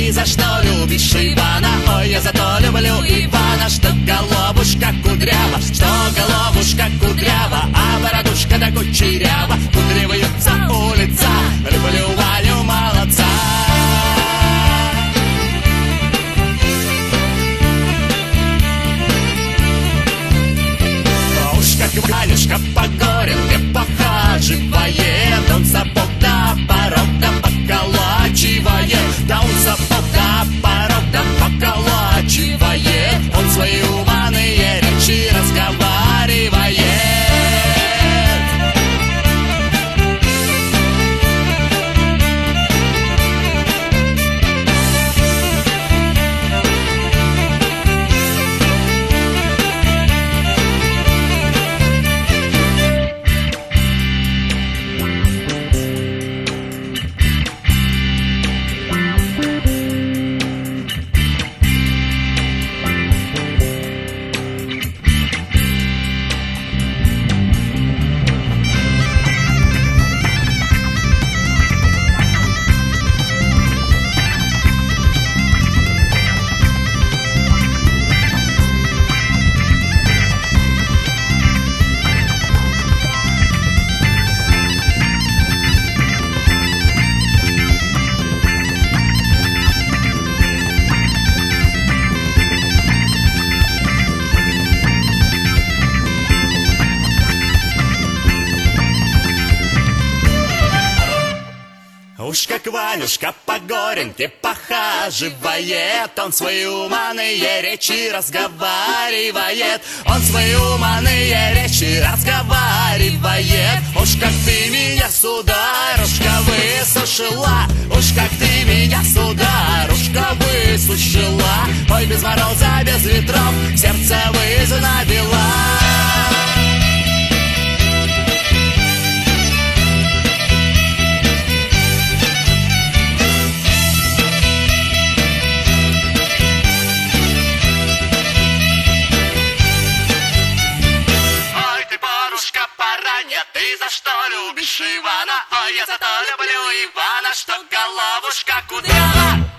ты за что любишь Ивана? Ой, я за то люблю Ивана, что головушка кудрява, что головушка кудрява, а бородушка да кучерява. Кудриваются улица, люблю Ваню молодца. Уж как Ванюшка по горенке похаживает, он сапог да порог да поколачивает, да он сапог да порог да поколачивает, он свои уманые речи разговаривает. Уж как Ванюшка по горенке похаживает, он свои уманые речи разговаривает, он свои уманые речи разговаривает. Уж как ты меня, сударушка, высушила, уж как ты меня, сударушка, высушила. Ой, без мороза, без ветров сердце вызнобила. Ты за что любишь Ивана? Ой, я за то люблю Ивана, что головушка кудрява.